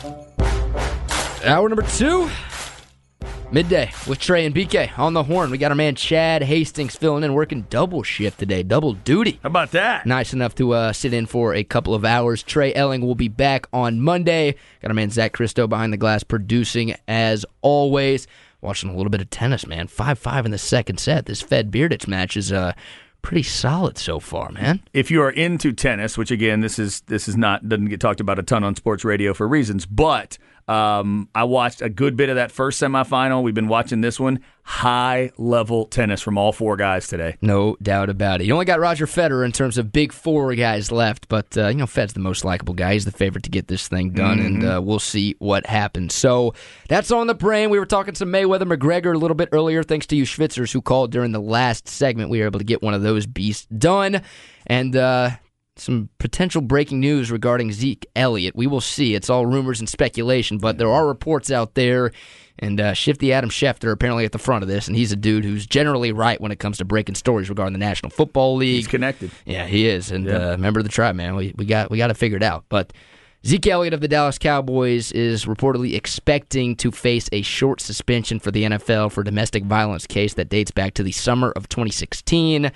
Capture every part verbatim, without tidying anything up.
Hour number two, midday with Trey and B K on the horn. We got our man Chad Hastings filling in, working double shift today, double duty. How about that? Nice enough to uh, sit in for a couple of hours. Trey Elling will be back on Monday. Got our man Zach Christo behind the glass producing as always. Watching a little bit of tennis, man. five five in the second set. This Fed Beardich match is uh, pretty solid so far, man. If you are into tennis, which again, this is this is not doesn't get talked about a ton on sports radio for reasons, but um, I watched a good bit of that first semifinal. We've been watching this one. High level tennis from all four guys today. No doubt about it. You only got Roger Federer in terms of big four guys left, but uh, you know Fed's the most likable guy. He's the favorite to get this thing done, mm-hmm. and uh, we'll see what happens. So that's on the brain. We were talking some Mayweather McGregor a little bit earlier, thanks to you Schwitzers who called during the last segment. We were able to get one of those beasts done, and uh, some potential breaking news regarding Zeke Elliott. We will see. It's all rumors and speculation, but there are reports out there. And uh, Shifty Adam Schefter apparently at the front of this, and he's a dude who's generally right when it comes to breaking stories regarding the National Football League. He's connected. Yeah, he is. And yeah. uh, member of the tribe, man. We we got we got to figure it out. But Zeke Elliott of the Dallas Cowboys is reportedly expecting to face a short suspension for the N F L for a domestic violence case that dates back to the summer of twenty sixteen.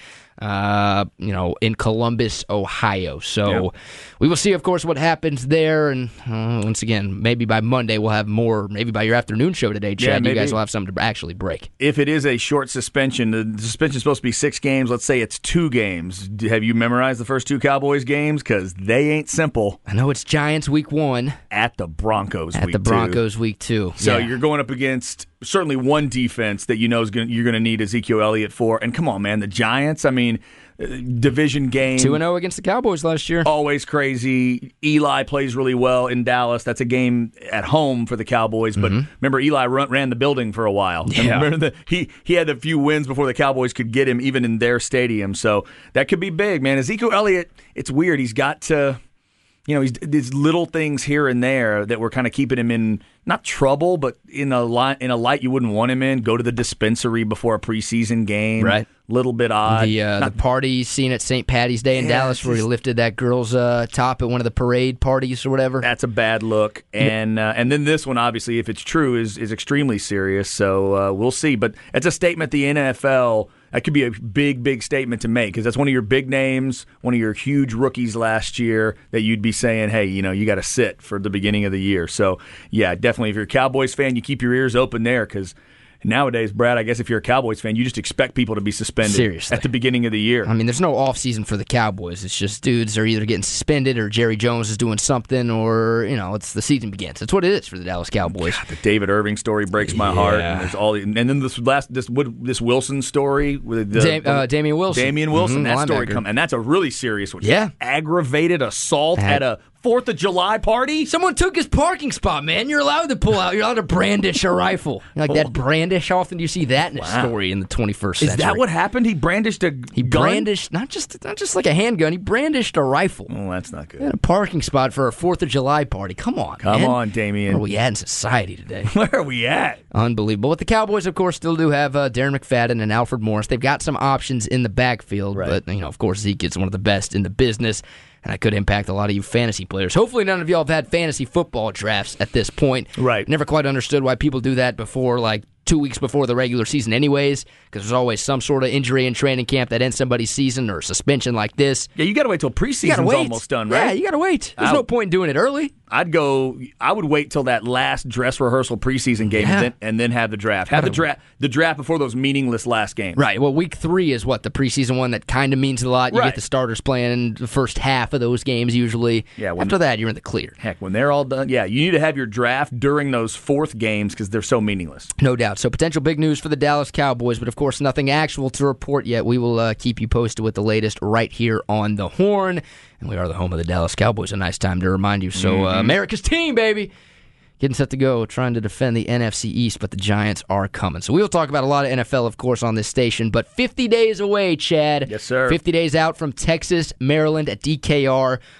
Uh, you know, in Columbus, Ohio. So yep. we will see, of course, what happens there. And uh, once again, maybe by Monday we'll have more. Maybe by your afternoon show today, Chad, yeah, you guys will have something to actually break. If it is a short suspension, the suspension is supposed to be six games. Let's say it's two games. Have you memorized the first two Cowboys games? Because they ain't simple. I know it's Giants week one. At the Broncos At week the Broncos two. week two. So yeah. you're going up against certainly one defense that you know is gonna, you're going to need Ezekiel Elliott for. And come on, man, the Giants, I mean, division game. two and oh against the Cowboys last year. Always crazy. Eli plays really well in Dallas. That's a game at home for the Cowboys. But mm-hmm. remember, Eli run, ran the building for a while. Yeah. Remember the, he, he had a few wins before the Cowboys could get him, even in their stadium. So that could be big, man. Ezekiel Elliott, it's weird. He's got to... You know, he's these little things here and there that were kind of keeping him in, not trouble, but in a light, in a light you wouldn't want him in. Go to the dispensary before a preseason game. Right. Little bit odd. The uh, not, the party scene at Saint Patty's Day in yeah, Dallas where he lifted that girl's uh, top at one of the parade parties or whatever. That's a bad look. And uh, and then this one, obviously, if it's true, is, is extremely serious. So uh, we'll see. But it's a statement the N F L... That could be a big, big statement to make because that's one of your big names, one of your huge rookies last year that you'd be saying, hey, you know, you got to sit for the beginning of the year. So, yeah, definitely if you're a Cowboys fan, you keep your ears open there because nowadays, Brad, I guess if you're a Cowboys fan, you just expect people to be suspended Seriously. at the beginning of the year. I mean, there's no offseason for the Cowboys. It's just dudes are either getting suspended or Jerry Jones is doing something or, you know, it's the season begins. That's what it is for the Dallas Cowboys. God, the David Irving story breaks my yeah. heart. And there's all, and then this last this this Wilson story with the, Dam, uh, Damian Wilson. Damian Wilson, mm-hmm, that story linebacker. come, and that's a really serious one. Yeah. Aggravated assault at, at a Fourth of July party? Someone took his parking spot, man. You're allowed to pull out. You're allowed to brandish a rifle. You like that brandish? How often do you see that in a wow. story in the twenty-first century? Is that what happened? He brandished a He gun? brandished, not just not just like a handgun, he brandished a rifle. Oh, that's not good. He had a parking spot for a fourth of July party. Come on, Come man. on, Damien. Where are we at in society today? Where are we at? Unbelievable. But the Cowboys, of course, still do have uh, Darren McFadden and Alfred Morris. They've got some options in the backfield, right. but, you know, of course, Zeke is one of the best in the business. And that could impact a lot of you fantasy players. Hopefully none of y'all have had fantasy football drafts at this point. Right. Never quite understood why people do that before, like, two weeks before the regular season anyways, because there's always some sort of injury in training camp that ends somebody's season or suspension like this. Yeah, you got to wait till preseason's wait. almost done, right? Yeah, you got to wait. There's I'll, no point in doing it early. I'd go, I would wait till that last dress rehearsal preseason game yeah. and, then, and then have the draft. Have the draft the draft before those meaningless last games. Right. Well, week three is what, the preseason one that kind of means a lot. You right. get the starters playing the first half of those games usually. Yeah, when, After that, you're in the clear. Heck, when they're all done, yeah, you need to have your draft during those fourth games because they're so meaningless. No doubt. So potential big news for the Dallas Cowboys, but of course nothing actual to report yet. We will uh, keep you posted with the latest right here on The Horn. And we are the home of the Dallas Cowboys. A nice time to remind you. So uh, America's team, baby. Getting set to go, trying to defend the N F C East, but the Giants are coming. So we will talk about a lot of N F L, of course, on this station. But fifty days away, Chad. Yes, sir. fifty days out from Texas, Maryland at D K R.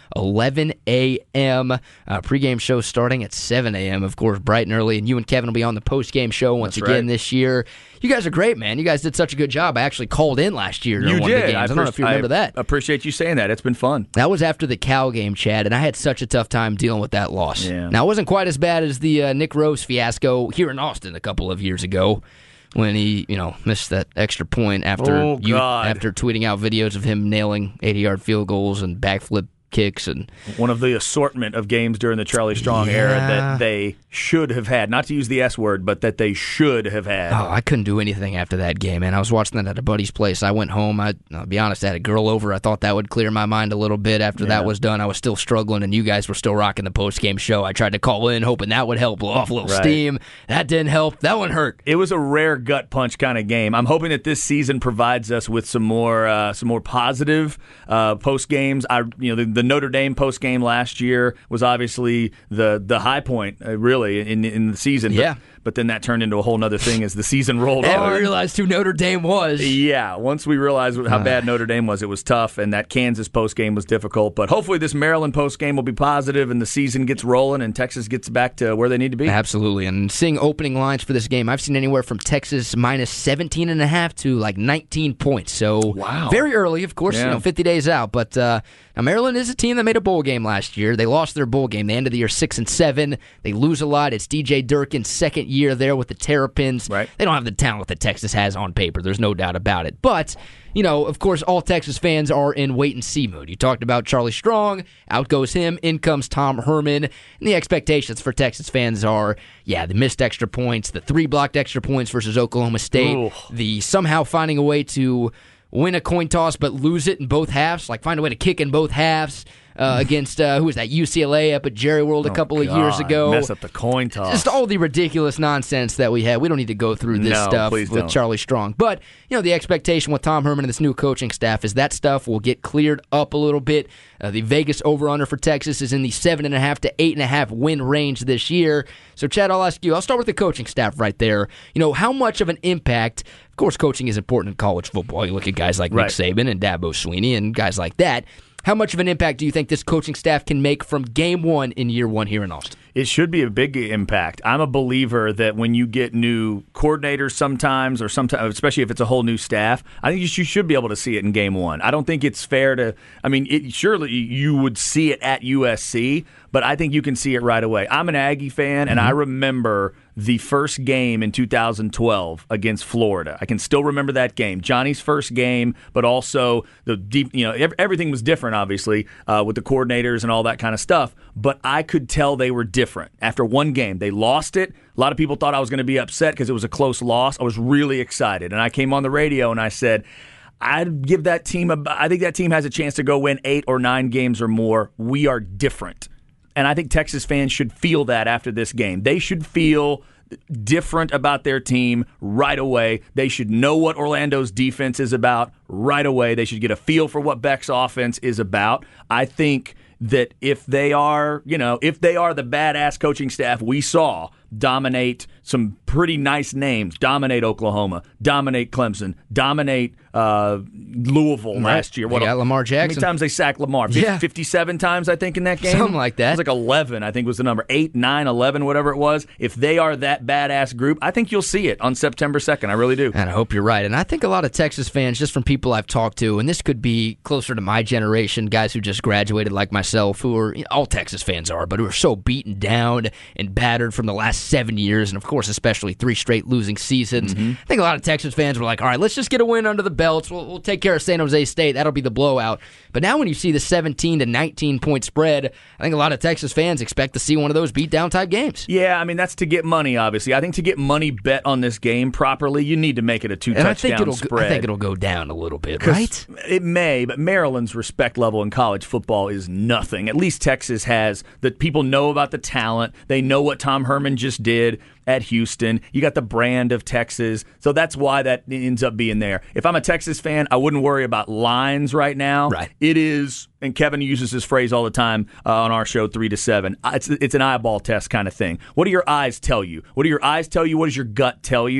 eleven a.m. Uh, pregame show starting at seven a.m., of course, bright and early. And you and Kevin will be on the postgame show once That's again right. this year. You guys are great, man. You guys did such a good job. I actually called in last year during You one did. of the games. I, I don't know if you remember I that. appreciate you saying that. It's been fun. That was after the Cal game, Chad, and I had such a tough time dealing with that loss. Yeah. Now, it wasn't quite as bad as the uh, Nick Rose fiasco here in Austin a couple of years ago when he, you know, missed that extra point after Oh, you, God. after tweeting out videos of him nailing eighty-yard field goals and backflip kicks and One of the assortment of games during the Charlie Strong Yeah. era that they should have had. Not to use the S word, but that they should have had. oh, I couldn't do anything after that game, man. I was watching that at a buddy's place. I went home. I, I'll be honest, I had a girl over. I thought that would clear my mind a little bit. After Yeah. that was done, I was still struggling, and you guys were still rocking the post-game show. I tried to call in, hoping that would help blow off a little Right. steam. That didn't help. That one hurt. It was a rare gut punch kind of game. I'm hoping that this season provides us with some more, uh, some more positive uh, post games. I, you know, the, the Notre Dame post game last year was obviously the the high point, uh, really, in in the season. Yeah. But, but then that turned into a whole nother thing as the season rolled And on. we realized who Notre Dame was. Yeah, once we realized how bad Notre Dame was, it was tough, and that Kansas post game was difficult. But hopefully, this Maryland post game will be positive, and the season gets rolling, and Texas gets back to where they need to be. Absolutely. And seeing opening lines for this game, I've seen anywhere from Texas minus seventeen and a half to like nineteen points. So Wow. very early, of course, Yeah. you know, fifty days out. But uh, now Maryland is a team that made a bowl game last year. They lost their bowl game. They ended the year six and seven. They lose a lot. It's D J Durkin's second year there with the Terrapins. Right. They don't have the talent that Texas has on paper. There's no doubt about it. But you know, of course, all Texas fans are in wait-and-see mood. You talked about Charlie Strong. Out goes him. In comes Tom Herman. And the expectations for Texas fans are, yeah, the missed extra points, the three blocked extra points versus Oklahoma State, Ooh. the somehow finding a way to win a coin toss but lose it in both halves, like find a way to kick in both halves uh, against, uh, who was that, U C L A up at Jerry World a couple of years God, ago. Mess up the coin toss. Just all the ridiculous nonsense that we had. We don't need to go through this No, stuff please with don't. Charlie Strong. But, you know, the expectation with Tom Herman and this new coaching staff is that stuff will get cleared up a little bit. Uh, the Vegas over-under for Texas is in the seven point five to eight point five win range this year. So, Chad, I'll ask you. I'll start with the coaching staff right there. You know, how much of an impact, of course, coaching is important in college football. You look at guys like Right. Nick Saban and Dabo Swinney and guys like that. How much of an impact do you think this coaching staff can make from game one in year one here in Austin? It should be a big impact. I'm a believer that when you get new coordinators sometimes, or sometimes, especially if it's a whole new staff, I think you should be able to see it in game one. I don't think it's fair to, I mean, it, surely you would see it at U S C, but I think you can see it right away. I'm an Aggie fan, and I remember the first game in two thousand twelve against Florida. I can still remember that game. Johnny's first game, but also the deep, you know, ev- everything was different, obviously, uh, with the coordinators and all that kind of stuff, but I could tell they were different. After one game, they lost it. A lot of people thought I was going to be upset because it was a close loss. I was really excited, and I came on the radio and I said, I'd give that team, a, I think that team has a chance to go win eight or nine games or more. We are different. And I think Texas fans should feel that after this game. They should feel different about their team right away. They should know what Orlando's defense is about right away. They should get a feel for what Beck's offense is about. I think that if they are, you know, if they are the badass coaching staff we saw dominate some pretty nice names, dominate Oklahoma, dominate Clemson, dominate uh, Louisville Right. last year. They got Lamar Jackson. How many times they sacked Lamar? Yeah. fifty-seven times, I think, in that game? Something like that. It was like eleven, I think was the number. eight, nine, eleven, whatever it was. If they are that badass group, I think you'll see it on September second. I really do. And I hope you're right. And I think a lot of Texas fans, just from people I've talked to, and this could be closer to my generation, guys who just graduated like myself, who are, you know, all Texas fans are, but who are so beaten down and battered from the last seven years, and of course, especially three straight losing seasons. Mm-hmm. I think a lot of Texas fans were like, all right, let's just get a win under the belts. We'll, we'll take care of San Jose State. That'll be the blowout. But now when you see the seventeen to nineteen point spread, I think a lot of Texas fans expect to see one of those beat-down type games. Yeah, I mean, that's to get money, obviously. I think to get money bet on this game properly, you need to make it a And I think two-touchdown it'll, spread. I think it'll go down a little bit, 'Cause right? It may, but Maryland's respect level in college football is nothing. At least Texas has that. People know about the talent. They know what Tom Herman just did at Houston. You got the brand of Texas, so that's why that ends up being there. If I'm a Texas fan, I wouldn't worry about lines right now. Right. It is, and Kevin uses this phrase all the time uh, on our show, three to seven. It's it's an eyeball test kind of thing. What do your eyes tell you? What do your eyes tell you? What does your gut tell you?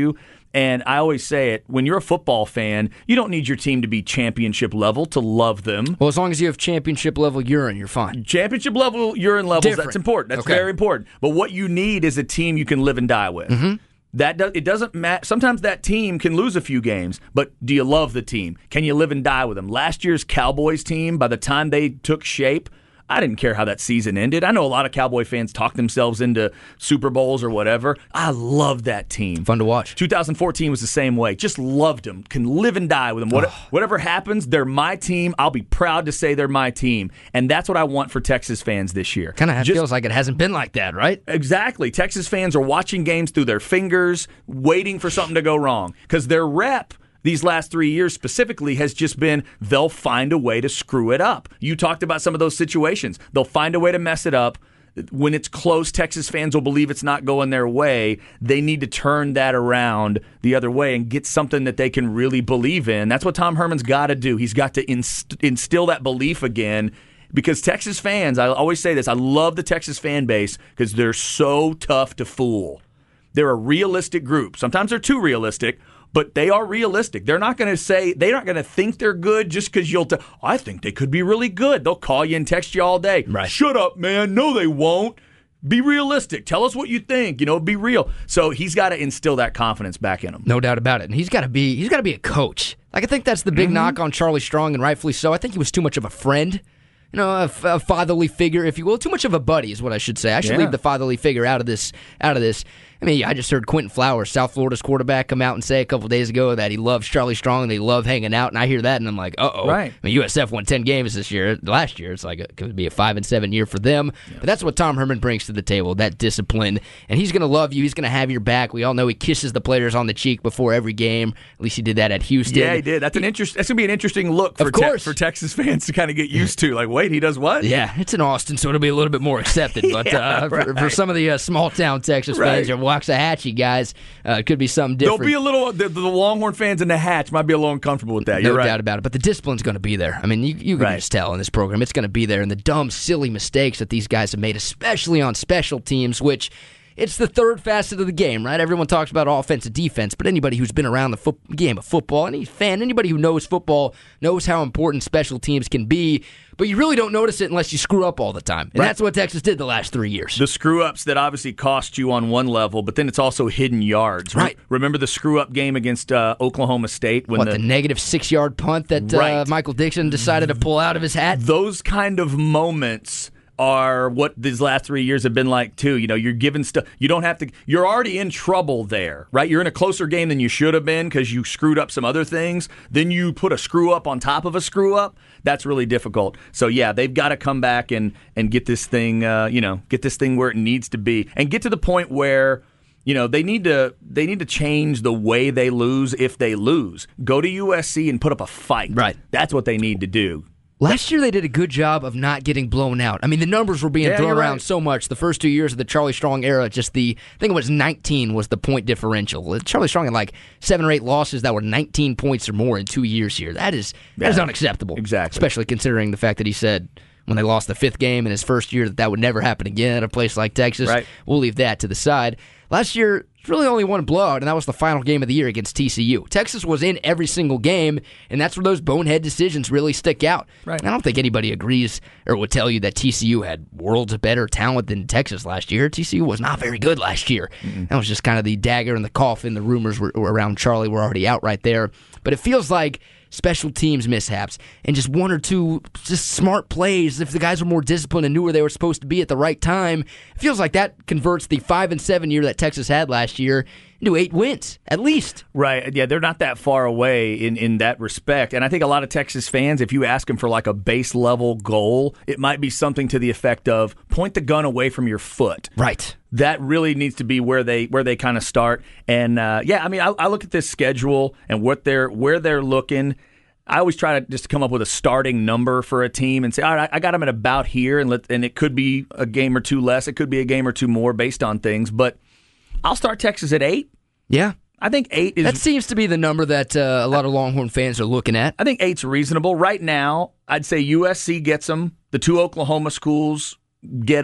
And I always say it, when you're a football fan, you don't need your team to be championship level to love them. Well, as long as you have championship level urine, you're fine. Championship level urine levels, Different. that's important. That's Okay. very important. But what you need is a team you can live and die with. Mm-hmm. That does, it doesn't matter. Sometimes that team can lose a few games, but do you love the team? Can you live and die with them? Last year's Cowboys team, by the time they took shape, I didn't care how that season ended. I know a lot of Cowboy fans talk themselves into Super Bowls or whatever. I loved that team. Fun to watch. twenty fourteen was the same way. Just loved them. Can live and die with them. What, whatever happens, they're my team. I'll be proud to say they're my team. And that's what I want for Texas fans this year. Kind of Just- feels like it hasn't been like that, right? Exactly. Texas fans are watching games through their fingers, waiting for something to go wrong. Because their rep these last three years specifically has just been they'll find a way to screw it up. You talked about some of those situations. They'll find a way to mess it up. When it's close, Texas fans will believe it's not going their way. They need to turn that around the other way and get something that they can really believe in. That's what Tom Herman's got to do. He's got to inst- instill that belief again. Because Texas fans, I always say this, I love the Texas fan base because they're so tough to fool. They're a realistic group. Sometimes they're too realistic, but they are realistic. They're not going to say, they're not going to think they're good just because you'll, t- I think they could be really good. They'll call you and text you all day. Right. Shut up, man. No, they won't. Be realistic. Tell us what you think. You know, be real. So he's got to instill that confidence back in him. No doubt about it. And he's got to be he's got to be a coach. Like I think that's the big Mm-hmm. knock on Charlie Strong, and rightfully so. I think he was too much of a friend. You know, a, f- a fatherly figure, if you will. Too much of a buddy is what I should say. I should Yeah. leave the fatherly figure out of this. Out of this. I mean, I just heard Quentin Flowers, South Florida's quarterback, come out and say a couple days ago that he loves Charlie Strong and they love hanging out. And I hear that, and I'm like, uh-oh. Right. I mean, U S F won ten games this year. Last year, it's like it could be a five and seven year for them. But that's what Tom Herman brings to the table, that discipline. And he's going to love you. He's going to have your back. We all know he kisses the players on the cheek before every game. At least he did that at Houston. Yeah, he did. That's an interest. That's gonna be an interesting look for Of course. Te- for Texas fans to kind of get used to. Like, wait, he does what? Yeah, it's in Austin, so it'll be a little bit more accepted. But Yeah, uh, for, right. for some of the uh, small-town Texas Right. fans or Waxahachie guys, uh, it could be something different. There'll be a little. The, the Longhorn fans in the Hatch might be a little uncomfortable with that. No You're right. doubt about it. But the discipline's going to be there. I mean, you, you can Right. just tell in this program. It's going to be there. And the dumb, silly mistakes that these guys have made, especially on special teams, which it's the third facet of the game, right? Everyone talks about offense and defense, but anybody who's been around the fo- game of football, any fan, anybody who knows football knows how important special teams can be, but you really don't notice it unless you screw up all the time. And Right. that's what Texas did the last three years. The screw ups that obviously cost you on one level, but then it's also hidden yards. Re- Right. Remember the screw up game against uh, Oklahoma State when What, the, the negative six-yard punt that uh, Right. Michael Dixon decided to pull out of his hat? those kind of moments are what these last three years have been like too. You know, you're given stuff. You don't have to. You're already in trouble there, right? You're in a closer game than you should have been because you screwed up some other things. Then you put a screw up on top of a screw up. That's really difficult. So yeah, they've got to come back and and get this thing. Uh, you know, get this thing where it needs to be, and get to the point where. You know, they need to they need to change the way they lose if they lose. Go to U S C and put up a fight. Right. That's what they need to do. Last year they did a good job of not getting blown out. I mean, the numbers were being Yeah, thrown you're around right. so much. The first two years of the Charlie Strong era, just the, I think it was nineteen was the point differential. Charlie Strong had like seven or eight losses that were nineteen points or more in two years here. That is that is Yeah, unacceptable. exactly. Especially considering the fact that he said when they lost the fifth game in his first year that that would never happen again at a place like Texas. Right. We'll leave that to the side. Last year, it's really only one blowout, and that was the final game of the year against T C U. Texas was in every single game, and that's where those bonehead decisions really stick out. Right. I don't think anybody agrees or would tell you that T C U had worlds of better talent than Texas last year. T C U was not very good last year. Mm-hmm. That was just kind of the dagger in the coffin. The rumors were, were around Charlie were already out right there. But it feels like special teams mishaps and just one or two just smart plays, if the guys were more disciplined and knew where they were supposed to be at the right time, it feels like that converts the five and seven year that Texas had last year into eight wins, at least. Right. Yeah, they're not that far away in, in that respect. And I think a lot of Texas fans, if you ask them for like a base level goal, it might be something to the effect of point the gun away from your foot. Right. That really needs to be where they where they kind of start. And uh, yeah, I mean, I, I look at this schedule and what they're where they're looking. I always try to just come up with a starting number for a team and say, all right, I got them at about here, and let and it could be a game or two less, it could be a game or two more based on things. But I'll start Texas at eight. Yeah. I think eight is. That seems to be the number that uh, a lot of Longhorn fans are looking at. I think eight's reasonable right now. I'd say U S C gets them. The two Oklahoma schools get them.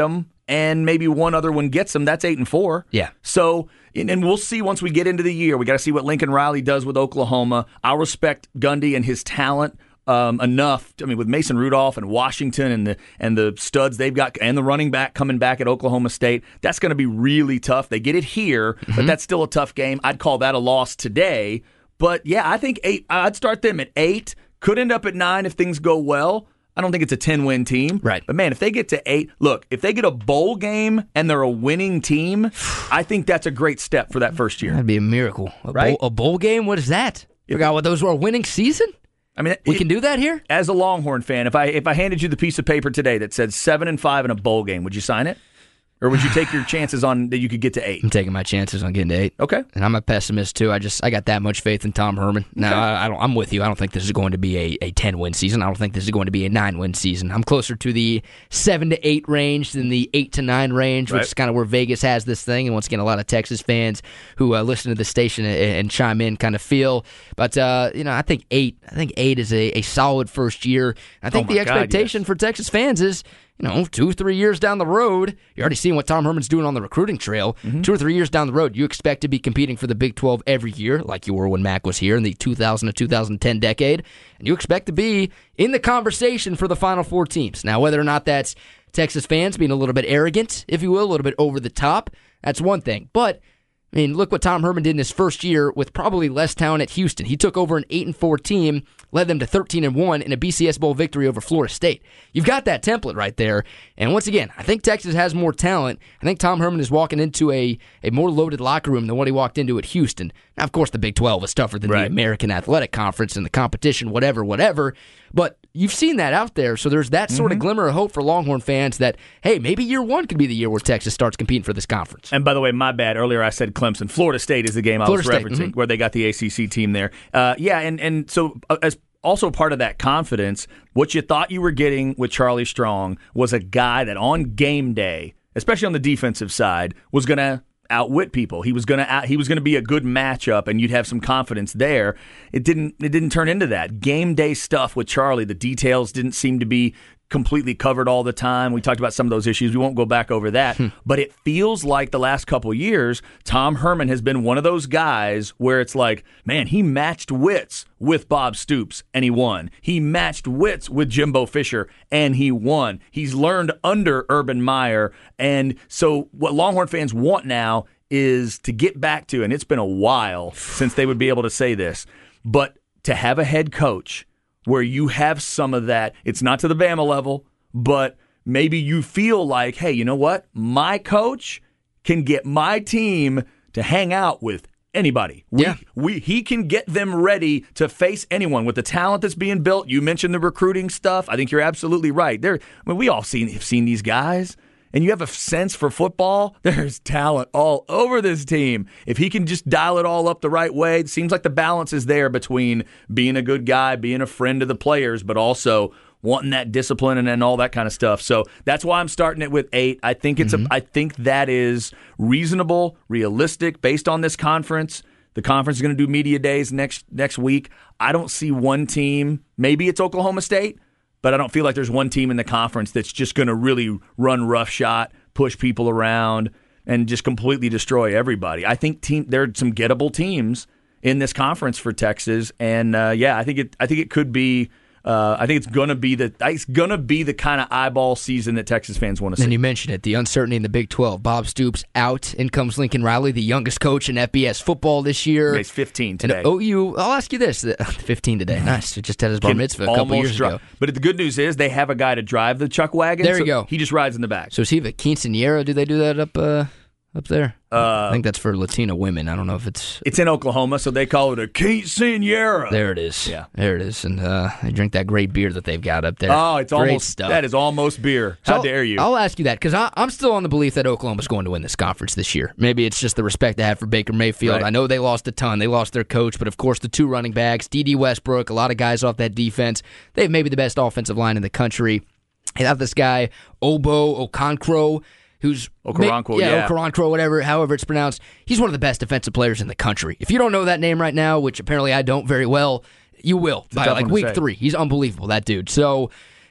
and maybe one other one gets them, that's eight and four. Yeah. So, and, and we'll see once we get into the year. We got to see what Lincoln Riley does with Oklahoma. I'll respect Gundy and his talent um, enough. I mean, with Mason Rudolph and Washington and the and the studs they've got, and the running back coming back at Oklahoma State, that's going to be really tough. They get it here, mm-hmm. but that's still a tough game. I'd call that a loss today. But yeah, I think eight. I'd start them at eight. Could end up at nine if things go well. I don't think it's a ten-win team. Right. But, man, if they get to eight, look, if they get a bowl game and they're a winning team, I think that's a great step for that first year. That'd be a miracle. A right? Bowl, a bowl game? What is that? You forgot what those were, a winning season? I mean, we it, can do that here? As a Longhorn fan, if I if I handed you the piece of paper today that said seven and five in a bowl game, would you sign it? Or would you take your chances on that you could get to eight? I'm taking my chances on getting to eight. Okay. And I'm a pessimist, too. I just I got that much faith in Tom Herman. Now, okay. I, I don't, I'm with you. I don't think this is going to be a, a ten-win season. I don't think this is going to be a nine-win season. I'm closer to the seven to eight range than the eight to nine range, which right. is kind of where Vegas has this thing. And once again, a lot of Texas fans who uh, listen to the station and, and chime in kind of feel. But, uh, you know, I think eight I think eight is a, a solid first year. I think oh the expectation God, yes. for Texas fans is, you know, two, three years down the road, you're already seeing what Tom Herman's doing on the recruiting trail. Mm-hmm. Two or three years down the road, you expect to be competing for the Big twelve every year, like you were when Mac was here in the two thousand to two thousand ten decade. And you expect to be in the conversation for the Final Four teams. Now, whether or not that's Texas fans being a little bit arrogant, if you will, a little bit over the top, that's one thing. But I mean, look what Tom Herman did in his first year with probably less talent at Houston. He took over an eight and four team, led them to thirteen and one in a B C S Bowl victory over Florida State. You've got that template right there. And once again, I think Texas has more talent. I think Tom Herman is walking into a, a more loaded locker room than what he walked into at Houston. Now, of course, the Big twelve is tougher than right. the American Athletic Conference and the competition, whatever, whatever. But you've seen that out there, so there's that sort mm-hmm. of glimmer of hope for Longhorn fans that, hey, maybe year one could be the year where Texas starts competing for this conference. And by the way, my bad. Earlier I said Clemson. Florida State is the game I Florida was State, referencing, mm-hmm. where they got the A C C team there. Uh, yeah, and, and so uh, as also part of that confidence, what you thought you were getting with Charlie Strong was a guy that on game day, especially on the defensive side, was going to outwit people. He was going to out, he was going to be a good matchup, and you'd have some confidence there. It didn't. It didn't turn into that game day stuff with Charlie. The details didn't seem to be completely covered all the time. We talked about some of those issues. We won't go back over that. Hmm. But it feels like the last couple of years, Tom Herman has been one of those guys where it's like, man, he matched wits with Bob Stoops, and he won. He matched wits with Jimbo Fisher, and he won. He's learned under Urban Meyer. And so what Longhorn fans want now is to get back to, and it's been a while since they would be able to say this, but to have a head coach where you have some of that. It's not to the Bama level, but maybe you feel like, hey, you know what? My coach can get my team to hang out with anybody. We, yeah. we he can get them ready to face anyone with the talent that's being built. You mentioned the recruiting stuff. I think you're absolutely right. There, I mean, we all seen have seen these guys. And you have a sense for football, there's talent all over this team. If he can just dial it all up the right way, it seems like the balance is there between being a good guy, being a friend to the players, but also wanting that discipline and, and all that kind of stuff. So that's why I'm starting it with eight. I think it's mm-hmm. a, I think that is reasonable, realistic, based on this conference. The conference is going to do media days next next week. I don't see one team. Maybe it's Oklahoma State. But I don't feel like there's one team in the conference that's just going to really run roughshod, push people around, and just completely destroy everybody. I think team, there are some gettable teams in this conference for Texas, and uh, yeah, I think it. I think it could be. Uh, I think it's gonna be the. It's gonna be the kind of eyeball season that Texas fans want to see. And you mentioned it, the uncertainty in the Big twelve. Bob Stoops out. In comes Lincoln Riley, the youngest coach in F B S football this year. Yeah, he's fifteen today. And O U. I'll ask you this: fifteen today. Nice. Just had his bar mitzvah a couple years drive. ago. But the good news is they have a guy to drive the chuck wagon. There you so go. He just rides in the back. So is he the quinceañera? Do they do that up? Uh, Up there? Uh, I think that's for Latina women. I don't know if it's... It's in Oklahoma, so they call it a quinceañera. There it is. Yeah. There it is. And uh, they drink that great beer that they've got up there. Oh, it's great almost... stuff. That is almost beer. How so dare you? I'll ask you that, because I'm still on the belief that Oklahoma's going to win this conference this year. Maybe it's just the respect they have for Baker Mayfield. Right. I know they lost a ton. They lost their coach, but of course the two running backs, D D Westbrook, a lot of guys off that defense. They have maybe the best offensive line in the country. They have this guy, Obo Okonkwo, who's Okoronkwo, yeah, yeah. Okoronkwo, whatever, however it's pronounced. He's one of the best defensive players in the country. If you don't know that name right now, which apparently I don't very well, you will by like week three. He's unbelievable, that dude. So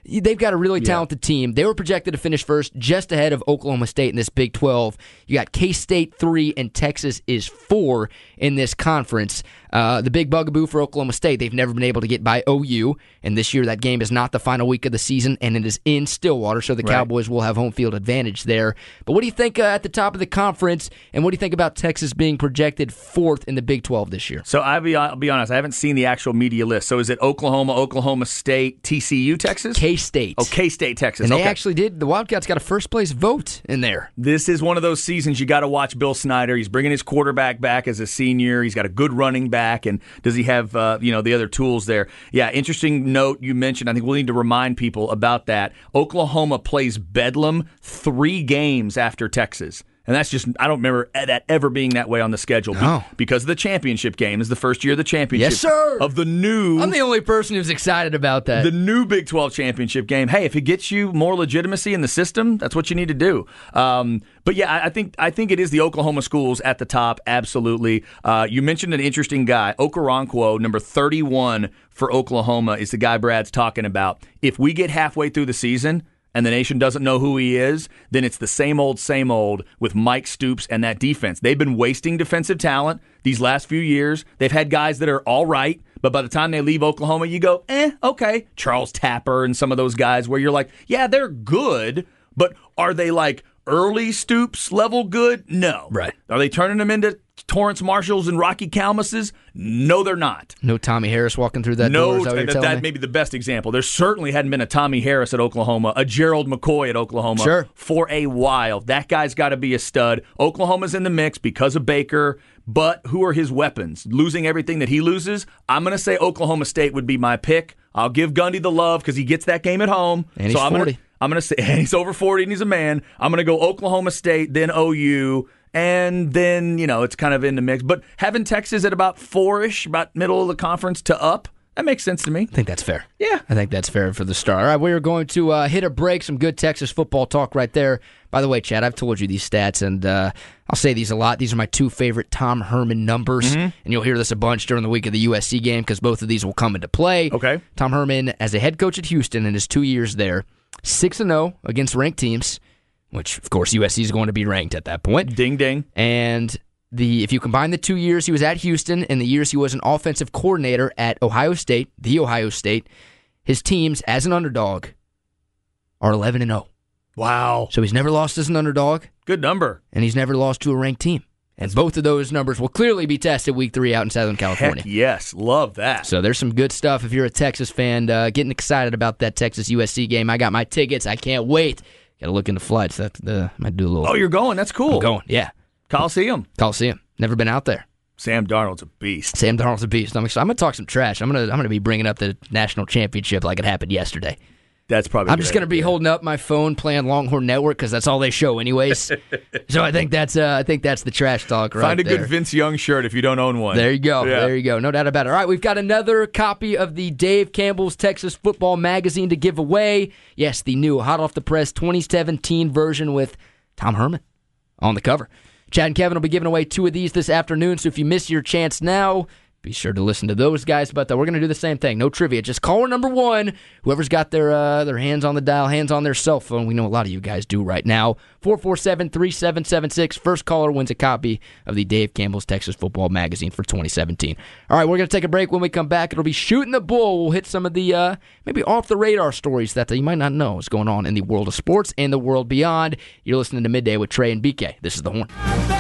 they've got a really talented yeah. team. They were projected to finish first, just ahead of Oklahoma State in this Big twelve. You got K-State three, and Texas is four in this conference. Uh, the big bugaboo for Oklahoma State, they've never been able to get by O U, and this year that game is not the final week of the season, and it is in Stillwater, so the right. Cowboys will have home field advantage there. But what do you think uh, at the top of the conference, and what do you think about Texas being projected fourth in the Big twelve this year? So I'll be, I'll be honest, I haven't seen the actual media list. So is it Oklahoma, Oklahoma State, T C U, Texas? K-State. Oh, K-State, Texas. And they okay. actually did, the Wildcats got a first-place vote in there. This is one of those seasons you got to watch Bill Snyder. He's bringing his quarterback back as a senior. He's got a good running back, and does he have uh, you know the other tools there? Yeah, interesting note you mentioned. I think we'll need to remind people about that. Oklahoma plays Bedlam three games after Texas. And that's just, I don't remember that ever being that way on the schedule. No. Because of the championship game. This is the first year of the championship. Yes, sir. Of the new. I'm the only person who's excited about that. The new Big twelve championship game. Hey, if it gets you more legitimacy in the system, that's what you need to do. Um, but yeah, I think I think it is the Oklahoma schools at the top, absolutely. Uh, you mentioned an interesting guy. Okoronkwo, number thirty-one for Oklahoma, is the guy Brad's talking about. If we get halfway through the season and the nation doesn't know who he is, then it's the same old, same old with Mike Stoops and that defense. They've been wasting defensive talent these last few years. They've had guys that are all right, but by the time they leave Oklahoma, you go, eh, okay. Charles Tapper and some of those guys where you're like, yeah, they're good, but are they like early Stoops level good? No. Right. Are they turning them into Torrance Marshalls and Rocky Kalmuses? No, they're not. No Tommy Harris walking through that no, door. Is that, that, that may be the best example. There certainly hadn't been a Tommy Harris at Oklahoma, a Gerald McCoy at Oklahoma sure. for a while. That guy's got to be a stud. Oklahoma's in the mix because of Baker, but who are his weapons? Losing everything that he loses? I'm going to say Oklahoma State would be my pick. I'll give Gundy the love because he gets that game at home. And he's so I'm forty. Gonna, I'm going to say, and he's over forty and he's a man. I'm going to go Oklahoma State, then O U. And then, you know, it's kind of in the mix. But having Texas at about four-ish, about middle of the conference to up, that makes sense to me. I think that's fair. Yeah. I think that's fair for the start. All right, we are going to uh, hit a break. Some good Texas football talk right there. By the way, Chad, I've told you these stats, and uh, I'll say these a lot. These are my two favorite Tom Herman numbers, mm-hmm. and you'll hear this a bunch during the week of the U S C game because both of these will come into play. Okay. Tom Herman, as a head coach at Houston in his two years there, six and oh against ranked teams, which, of course, U S C is going to be ranked at that point. Ding, ding. And the if you combine the two years he was at Houston and the years he was an offensive coordinator at Ohio State, the Ohio State, his teams, as an underdog, are eleven and oh. Wow. So he's never lost as an underdog. Good number. And he's never lost to a ranked team. And both of those numbers will clearly be tested week three out in Southern California. Heck yes. Love that. So there's some good stuff if you're a Texas fan. Uh, getting excited about that Texas U S C game. I got my tickets. I can't wait. Got to look into flights. That uh, might do a little. Oh, you're going? That's cool. I'm going, yeah. Coliseum. Coliseum. Never been out there. Sam Darnold's a beast. Sam Darnold's a beast. I'm, I'm going to talk some trash. I'm going to I'm going to be bringing up the national championship like it happened yesterday. That's probably. I'm just going to be holding up my phone playing Longhorn Network because that's all they show, anyways. So I think that's uh, I think that's the trash talk right Find a there. good Vince Young shirt if you don't own one. There you go. Yeah. There you go. No doubt about it. All right, we've got another copy of the Dave Campbell's Texas Football Magazine to give away. Yes, the new hot off the press twenty seventeen version with Tom Herman on the cover. Chad and Kevin will be giving away two of these this afternoon. So if you miss your chance now, be sure to listen to those guys, but uh, we're going to do the same thing. No trivia. Just caller number one, whoever's got their uh, their hands on the dial, hands on their cell phone. We know a lot of you guys do right now. four four seven, three seven seven six. First caller wins a copy of the Dave Campbell's Texas Football Magazine for twenty seventeen. All right, we're going to take a break. When we come back, it'll be Shooting the Bull. We'll hit some of the uh, maybe off-the-radar stories that you might not know is going on in the world of sports and the world beyond. You're listening to Midday with Trey and B K. This is The Horn.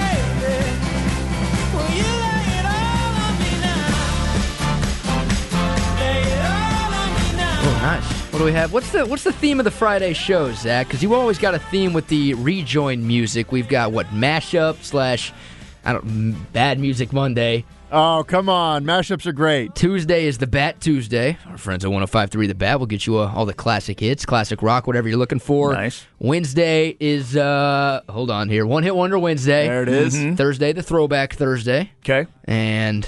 Nice. What do we have? What's the what's the theme of the Friday show, Zach? Because you always got a theme with the rejoin music. We've got what mashup slash I don't Bad Music Monday. Oh, come on. Mashups are great. Tuesday is the Bat Tuesday. Our friends at one oh five point three The Bat will get you uh, all the classic hits, classic rock, whatever you're looking for. Nice. Wednesday is, uh, hold on here, One Hit Wonder Wednesday. There it is. Mm-hmm. Thursday, the Throwback Thursday. Okay. And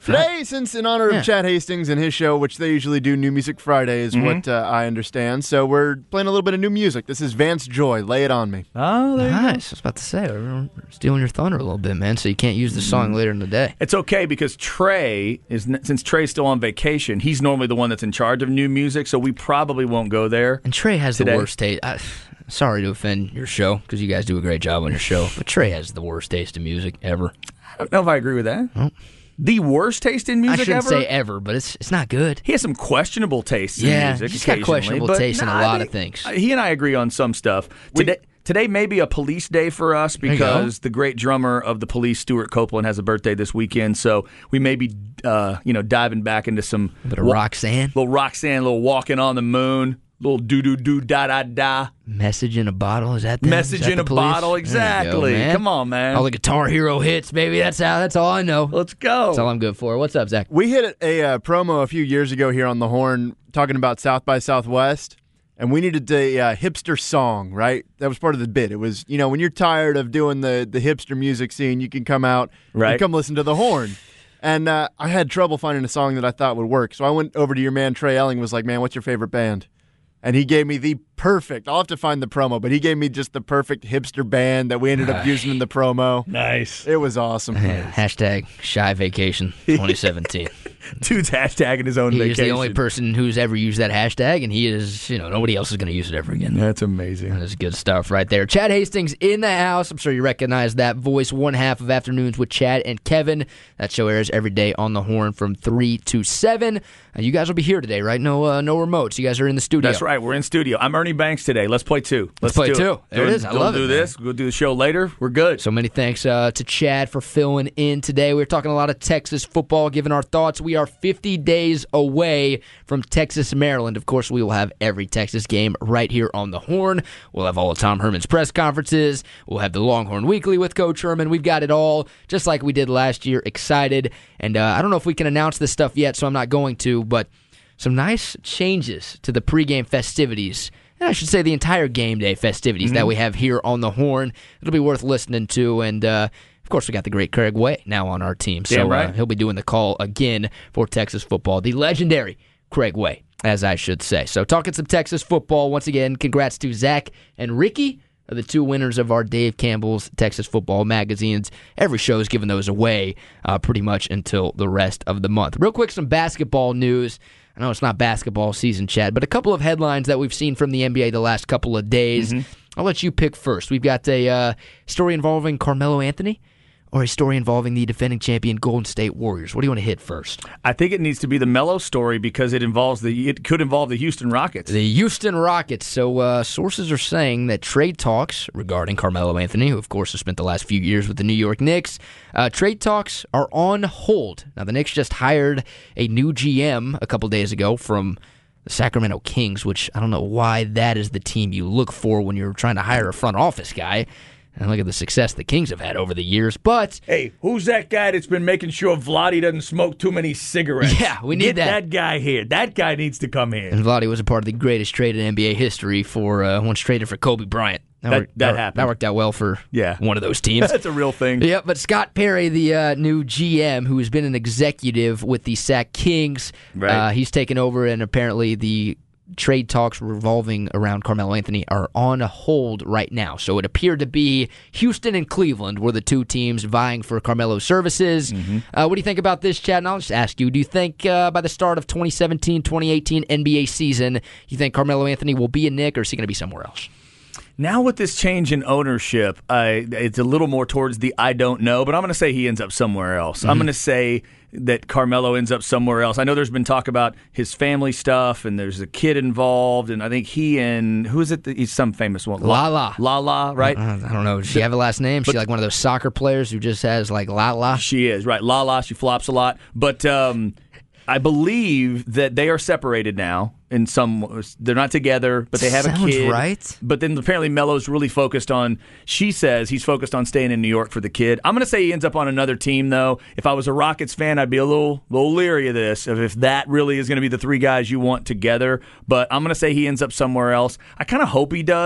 Today, since in honor of Yeah. Chad Hastings and his show, which they usually do New Music Friday, is Mm-hmm. what uh, I understand. So we're playing a little bit of new music. This is Vance Joy, Lay It On Me. Oh, there you go. Nice. I was about to say, we're stealing your thunder a little bit, man, so you can't use the song later in the day. It's okay because Trey is since Trey's still on vacation. He's normally the one that's in charge of new music, so we probably won't go there. And Trey has Today. the worst taste. I, sorry to offend your show, because you guys do a great job on your show, but Trey has the worst taste in music ever. I don't know if I agree with that. The worst taste in music I shouldn't ever? say ever, but it's it's not good. He has some questionable tastes Yeah, in music. he's got occasionally, questionable but taste in a nah, I lot think- of things. uh, He and I agree on some stuff. Today, today may be a police day for us you go. because the great drummer of the Police, Stuart Copeland, has a birthday this weekend. So we may be, uh, you know, diving back into some A bit of wa- Roxanne. little Roxanne, little Walking on the Moon, little do do do da da da. Message in a bottle, is that them? Message Is that in the a Police? bottle, There you go, exactly. man. Come on, man. All the Guitar Hero hits, baby. That's how. That's all I know. Let's go. That's all I'm good for. What's up, Zach? We hit a uh, promo a few years ago here on the Horn talking about South by Southwest, and we needed a uh, hipster song, right? That was part of the bit. It was, you know, when you're tired of doing the, the hipster music scene, you can come out Right. and come listen to the Horn. And uh, I had trouble finding a song that I thought would work. So I went over to your man, Trey Elling, was like, man, what's your favorite band? And he gave me the perfect, I'll have to find the promo, but he gave me just the perfect hipster band that we ended up using in the promo. Nice. It was awesome. Yeah, hashtag Shy Vacation twenty seventeen. Dude's hashtagging his own He vacation. is the only person who's ever used that hashtag, and he is, you know, nobody else is going to use it ever again. That's amazing. That is good stuff right there. Chad Hastings in the house. I'm sure you recognize that voice. One half of Afternoons with Chad and Kevin. That show airs every day on the Horn from three to seven. Uh, you guys will be here today, right? No uh, no remotes. You guys are in the studio. That's right. We're in studio. I'm Ernie Banks today. Let's play two. Let's play do two. It. There it We'll- is. I we'll love it, do man. this. We'll do the show later. We're good. So many thanks uh, to Chad for filling in today. We were talking a lot of Texas football, giving our thoughts. We are fifty days away from Texas, Maryland. Of course, we will have every Texas game right here on the Horn. We'll have all of Tom Herman's press conferences. We'll have the Longhorn Weekly with Coach Herman. We've got it all, just like we did last year. Excited. And uh, I don't know if we can announce this stuff yet, so I'm not going to, but some nice changes to the pregame festivities. And I should say the entire game day festivities that we have here on the Horn. It'll be worth listening to. And, uh, of course, we got the great Craig Way now on our team. So Damn right. uh, he'll be doing the call again for Texas football. The legendary Craig Way, as I should say. So talking some Texas football, once again, congrats to Zach and Ricky, are the two winners of our Dave Campbell's Texas Football magazines. Every show is giving those away uh, pretty much until the rest of the month. Real quick, some basketball news. I know it's not basketball season, Chad, but a couple of headlines that we've seen from the N B A the last couple of days. Mm-hmm. I'll let you pick first. We've got a uh, story involving Carmelo Anthony or a story involving the defending champion Golden State Warriors. What do you want to hit first? I think it needs to be the Melo story because it involves the. It could involve the Houston Rockets. The Houston Rockets. So uh, sources are saying that trade talks regarding Carmelo Anthony, who of course has spent the last few years with the New York Knicks, uh, trade talks are on hold. Now the Knicks just hired a new G M a couple days ago from the Sacramento Kings, which I don't know why that is the team you look for when you're trying to hire a front office guy. And look at the success the Kings have had over the years. But Hey, who's that guy that's been making sure Vlade doesn't smoke too many cigarettes? Yeah, we need Get that. that guy here. That guy needs to come here. and Vlade was a part of the greatest trade in N B A history for uh, once traded for Kobe Bryant. That- worked, that happened. That worked out well for Yeah. one of those teams. That's a real thing. Yeah, but Scott Perry, the uh, new G M, who has been an executive with the Sac Kings, Right. uh, he's taken over, and apparently the trade talks revolving around Carmelo Anthony are on hold right now. So it appeared to be Houston and Cleveland were the two teams vying for Carmelo's services. Mm-hmm. Uh, what do you think about this, Chad? And I'll just ask you, do you think uh, by the start of twenty seventeen twenty eighteen N B A season, you think Carmelo Anthony will be a Knick, or is he going to be somewhere else? Now with this change in ownership, I, it's a little more towards the I don't know, but I'm going to say he ends up somewhere else. Mm-hmm. I'm going to say that Carmelo ends up somewhere else. I know there's been talk about his family stuff, and there's a kid involved, and I think he and, who is it? That, he's some famous one. Lala. Lala, right? Uh, I don't know. Does she have a last name? Is she like one of those soccer players who just has like La La? She is, right. Lala, she flops a lot. But um, I believe that they are separated now. In some, they're not together, but they have Sounds a kid. right. But then apparently Melo's really focused on, she says he's focused on staying in New York for the kid. I'm going to say he ends up on another team, though. If I was a Rockets fan, I'd be a little, little leery of this, of if that really is going to be the three guys you want together. But I'm going to say he ends up somewhere else. I kind of hope he does,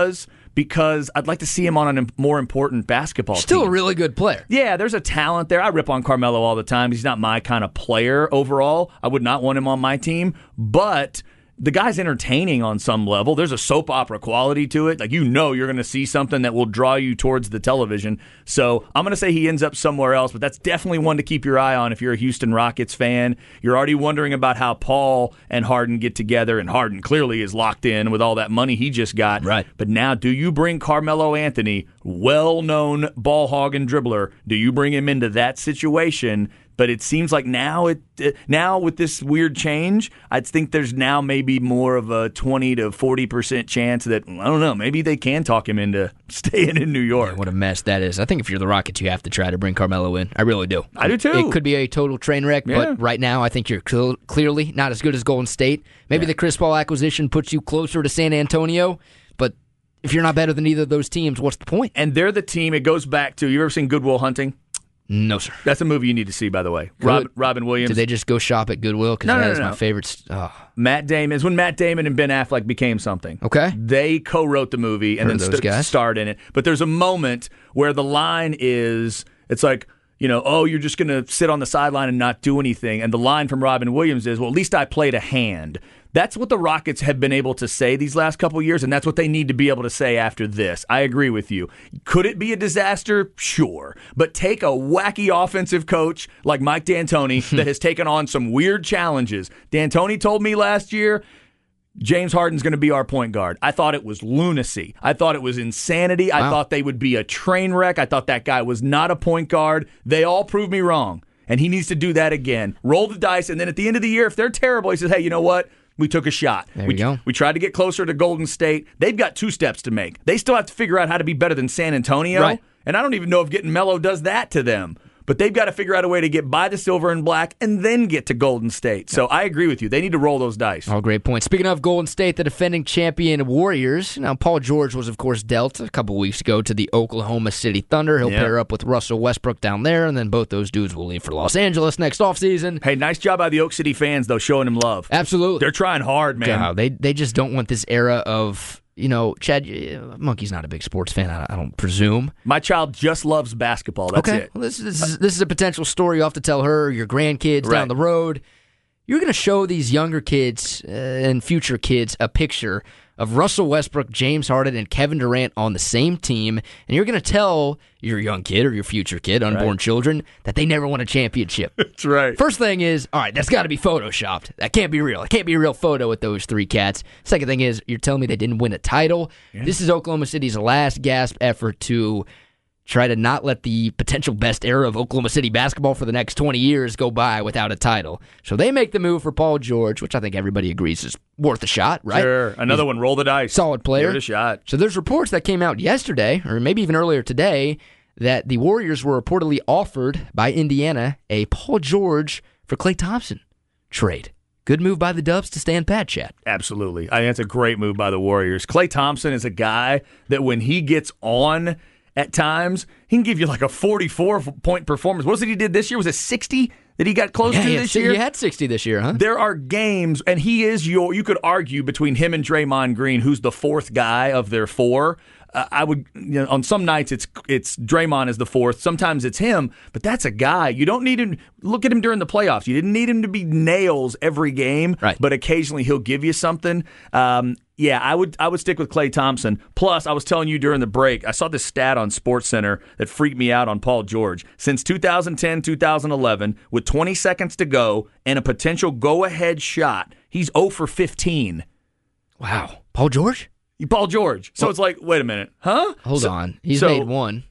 because I'd like to see him on a more important basketball Still team. a really good player. Yeah, there's a talent there. I rip on Carmelo all the time. He's not my kind of player overall. I would not want him on my team, but the guy's entertaining on some level. There's a soap opera quality to it. Like, you know you're going to see something that will draw you towards the television. So I'm going to say he ends up somewhere else, but that's definitely one to keep your eye on if you're a Houston Rockets fan. You're already wondering about how Paul and Harden get together, and Harden clearly is locked in with all that money he just got. Right. But now, do you bring Carmelo Anthony, well-known ball hog and dribbler, do you bring him into that situation? But it seems like now, it now with this weird change, I think there's now maybe more of a twenty to forty percent chance that, I don't know, maybe they can talk him into staying in New York. Yeah, what a mess that is. I think if you're the Rockets, you have to try to bring Carmelo in. I really do. I do too. It could be a total train wreck, Yeah. but right now I think you're cl- clearly not as good as Golden State. Maybe Yeah. the Chris Paul acquisition puts you closer to San Antonio, but if you're not better than either of those teams, what's the point? And they're the team, it goes back to, you ever seen Good Will Hunting? No, sir. That's a movie you need to see, by the way. Good. Rob, Robin Williams. Did they just go shop at Goodwill? Because No, that no, is no, my no. favorite. St- oh. Matt Damon is when Matt Damon and Ben Affleck became something. Okay. They co-wrote the movie and Heard then of those st- guys. starred in it. But there's a moment where the line is, it's like, you know, oh, you're just going to sit on the sideline and not do anything. And the line from Robin Williams is, well, at least I played a hand. That's what the Rockets have been able to say these last couple of years, and that's what they need to be able to say after this. I agree with you. Could it be a disaster? Sure. But take a wacky offensive coach like Mike D'Antoni that has taken on some weird challenges. D'Antoni told me last year, James Harden's going to be our point guard. I thought it was lunacy. I thought it was insanity. I Wow. thought they would be a train wreck. I thought that guy was not a point guard. They all proved me wrong, and he needs to do that again. Roll the dice, and then at the end of the year, if they're terrible, he says, hey, you know what? We took a shot. There we, you go. we tried to get closer to Golden State. They've got two steps to make. They still have to figure out how to be better than San Antonio. Right. And I don't even know if getting Melo does that to them. But they've got to figure out a way to get by the silver and black and then get to Golden State. So I agree with you. They need to roll those dice. All great points. Speaking of Golden State, the defending champion Warriors. Now, Paul George was, of course, dealt a couple weeks ago to the Oklahoma City Thunder. He'll Yeah. pair up with Russell Westbrook down there, and then both those dudes will leave for Los Angeles next offseason. Hey, nice job by the Oak City fans, though, showing him love. Absolutely. They're trying hard, man. God, they, they just don't want this era of, you know, Chad, uh, Monkey's not a big sports fan, I, I don't presume. My child just loves basketball. That's okay. it. Well, this, this, is, this is a potential story you have to tell her, your grandkids Right. down the road. You're going to show these younger kids uh, and future kids a picture of Russell Westbrook, James Harden, and Kevin Durant on the same team, and you're going to tell your young kid or your future kid, unborn Right. children, that they never won a championship. That's right. First thing is, all right, that's got to be photoshopped. That can't be real. It can't be a real photo with those three cats. Second thing is, you're telling me they didn't win a title. Yeah. This is Oklahoma City's last gasp effort to try to not let the potential best era of Oklahoma City basketball for the next twenty years go by without a title. So they make the move for Paul George, which I think everybody agrees is worth a shot, right? Sure. Another one. Roll the dice. Solid player. Give it a shot. So there's reports that came out yesterday, or maybe even earlier today, that the Warriors were reportedly offered by Indiana a Paul George for Klay Thompson trade. Good move by the Dubs to stand pat, Chad. Absolutely. I think that's a great move by the Warriors. Klay Thompson is a guy that when he gets on at times, he can give you like a forty-four point performance. What was it he did this year? Was it sixty that he got close Yeah, to he this had, year? you had sixty this year, huh? There are games, and he is your, you could argue between him and Draymond Green, who's the fourth guy of their four. Uh, I would, you know, on some nights it's it's Draymond is the fourth. Sometimes it's him, but that's a guy. You don't need him. Look at him during the playoffs. You didn't need him to be nails every game, Right. but occasionally he'll give you something. Um, yeah, I would I would stick with Klay Thompson. Plus, I was telling you during the break, I saw this stat on SportsCenter that freaked me out on Paul George. Since two thousand ten, two thousand eleven, with twenty seconds to go and a potential go-ahead shot, he's zero for fifteen. Wow. Paul George? Paul George. So it's like, wait a minute, huh? Hold So- on. He's so- made one.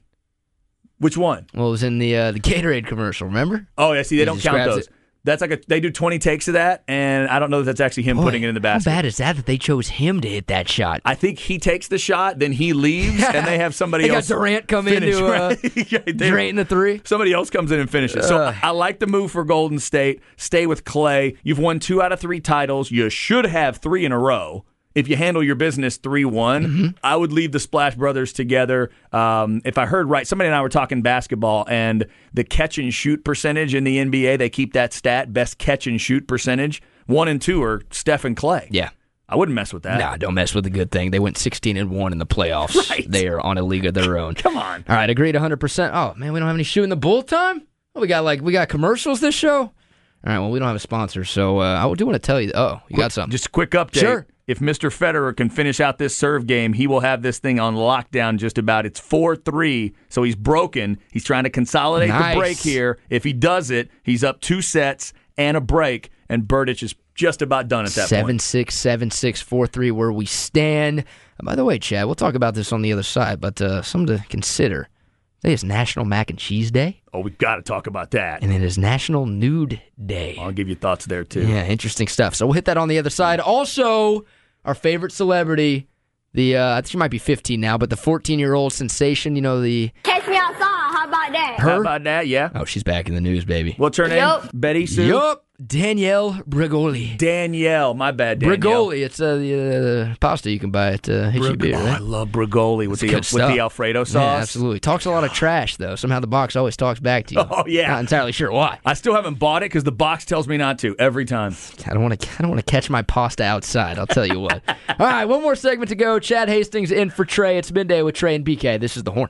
Which one? Well, it was in the uh, the Gatorade commercial, remember? Oh, yeah, see, they He don't just count grabs those. it. That's like a they do twenty takes of that, and I don't know if that's actually him Boy, putting it in the basket. How bad is that that they chose him to hit that shot? I think he takes the shot, then he leaves, and they have somebody They got else. Durant come in finish, to, uh, right? Yeah, they- Durant in the three? Somebody else comes in and finishes. So Ugh. I like the move for Golden State. Stay with Klay. You've won two out of three titles. You should have three in a row. If you handle your business three one, Mm-hmm. I would leave the Splash Brothers together. Um, if I heard right, somebody and I were talking basketball, and the catch and shoot percentage in the N B A, they keep that stat, best catch and shoot percentage. One and two are Steph and Klay. Yeah. I wouldn't mess with that. Nah, don't mess with the good thing. They went sixteen and one in the playoffs. Right. They are on a league of their own. Come on. All right, agreed one hundred percent. Oh, man, we don't have any shooting the bull time? Oh, we got like we got commercials this show? All right, well, we don't have a sponsor, so uh, I do want to tell you. Oh, you got something. Just a quick update. Sure. If Mister Federer can finish out this serve game, he will have this thing on lockdown just about. It's four three, so he's broken. He's trying to consolidate Nice. the break here. If he does it, he's up two sets and a break, and Berdych is just about done at that seven point. six, seven six, four three, where we stand. And by the way, Chad, we'll talk about this on the other side, but uh, something to consider. Today is National Mac and Cheese Day, Oh, we've got to talk about that. and it is National Nude Day. I'll give you thoughts there, too. Yeah, interesting stuff. So we'll hit that on the other side. Also, our favorite celebrity, the uh, I think she might be fifteen now, but the fourteen-year-old sensation, you know, the... Catch me outside. How about that? How Her? about that? Yeah. Oh, she's back in the news, baby. What's her name? Yup. Betty Sue? Yup, Danielle Brigoli. Danielle. My bad, Danielle. Brigoli, it's uh, the uh, pasta you can buy at uh, H E B, Brig- oh, I right? love Brigoli with the, good with stuff. the Alfredo sauce. Yeah, absolutely. Talks a lot of trash, though. Somehow the box always talks back to you. Oh, yeah. Not entirely sure why. I still haven't bought it because the box tells me not to every time. I don't want to. I don't want to catch my pasta outside. I'll tell you what. All right, one more segment to go. Chad Hastings in for Trey. It's midday with Trey and B K. This is the Horn.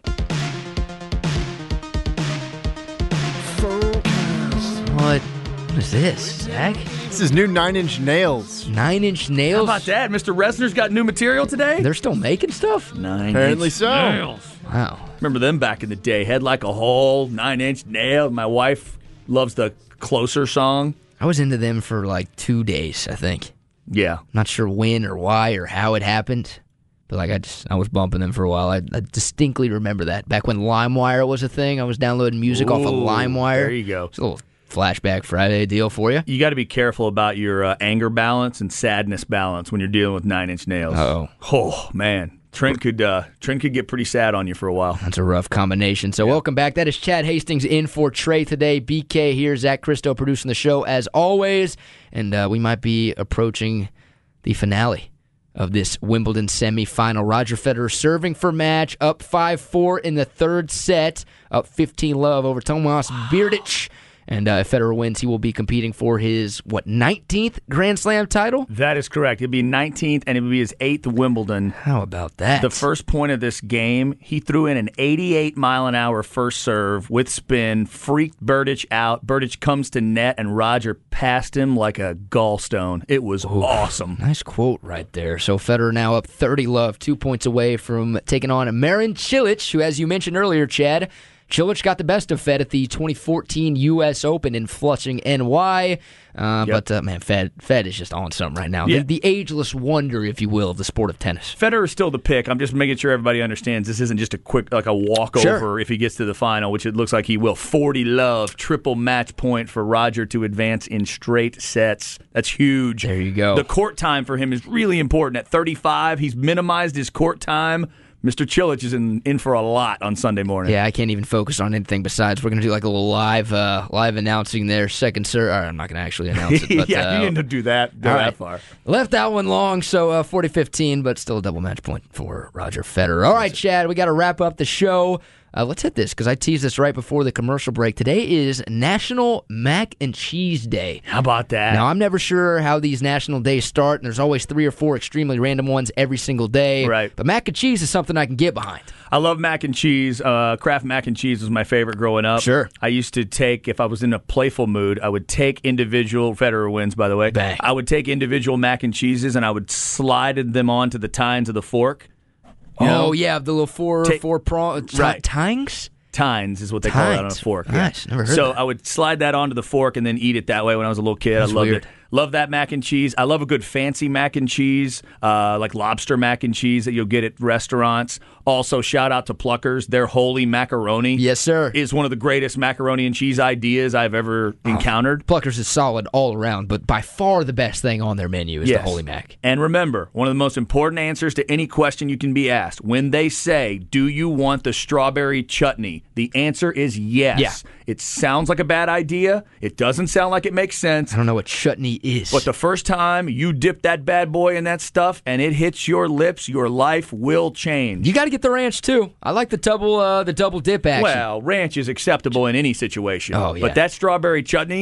What? What is this, Zach? This is new Nine Inch Nails. Nine Inch Nails. How about that? Mister Resner's got new material today? They're still making stuff. Nine Apparently inch so. nails. Wow. Remember them back in the day? Head like a hole, nine inch nail. My wife loves the Closer song. I was into them for like two days. I think. Yeah. Not sure when or why or how it happened, but like I just I was bumping them for a while. I, I distinctly remember that back when LimeWire was a thing. I was downloading music off of Ooh, LimeWire. There you go. It's a little flashback Friday deal for you. You got to be careful about your uh, anger balance and sadness balance when you're dealing with nine inch nails. Uh-oh. Oh man, Trent could uh, Trent could get pretty sad on you for a while. That's a rough combination. So welcome back. That is Chad Hastings in for Trey today. B K here, Zach Christo producing the show as always, and uh, we might be approaching the finale of this Wimbledon semifinal. Roger Federer serving for match, up five four in the third set, up fifteen love over Tomas Berdych. And uh, if Federer wins, he will be competing for his, what, nineteenth Grand Slam title? That is correct. It'd be nineteenth, and it would be his eighth Wimbledon. How about that? The first point of this game, he threw in an eighty-eight mile an hour first serve with spin, freaked Berdych out. Berdych comes to net, and Roger passed him like a gallstone. It was awesome. Nice quote right there. So Federer now up thirty love, two points away from taking on Marin Cilic, who, as you mentioned earlier, Chad, Cilic got the best of Fed at the twenty fourteen U S Open in Flushing, N Y. Uh, Yep. But, uh, man, Fed Fed is just on something right now. Yeah. The, the ageless wonder, if you will, of the sport of tennis. Federer is still the pick. I'm just making sure everybody understands this isn't just a quick, like a walkover Sure. if he gets to the final, which it looks like he will. forty love, triple match point for Roger to advance in straight sets. That's huge. There you go. The court time for him is really important. At thirty-five, he's minimized his court time. Mister Cilic is in, in for a lot on Sunday morning. Yeah, I can't even focus on anything besides we're going to do like a little live uh, live announcing there. Second serve. I'm not going to actually announce it. But, yeah, uh, you didn't do that, go all that right. far. Left that one long, so uh, forty fifteen, but still a double match point for Roger Federer. All right, Chad, we got to wrap up the show. Uh, let's hit this because I teased this right before the commercial break. Today is National Mac and Cheese Day. How about that? Now, I'm never sure how these national days start, and there's always three or four extremely random ones every single day. Right. But mac and cheese is something I can get behind. I love mac and cheese. Uh, Kraft mac and cheese was my favorite growing up. Sure. I used to take, if I was in a playful mood, I would take individual, Federer wins, by the way. Bang. I would take individual mac and cheeses and I would slide them onto the tines of the fork. You know? Oh, yeah, the little four, Ta- four prong, t- Right. tangs? Tines is what they call it on a Tines. fork. Nice. Never heard so that. I would slide that onto the fork and then eat it that way when I was a little kid. That's I loved weird. it. Love that mac and cheese. I love a good fancy mac and cheese, uh, like lobster mac and cheese that you'll get at restaurants. Also, shout out to Pluckers. Their holy macaroni Yes, sir. is one of the greatest macaroni and cheese ideas I've ever encountered. Pluckers is solid all around, but by far the best thing on their menu is Yes. the Holy Mac. And remember, one of the most important answers to any question you can be asked, when they say, do you want the strawberry chutney? The answer is yes. Yeah. It sounds like a bad idea. It doesn't sound like it makes sense. I don't know what chutney is. But the first time you dip that bad boy in that stuff and it hits your lips, your life will change. You got to get the ranch too. I like the double, uh, the double dip action. Well, ranch is acceptable in any situation. Oh, yeah. But that strawberry chutney,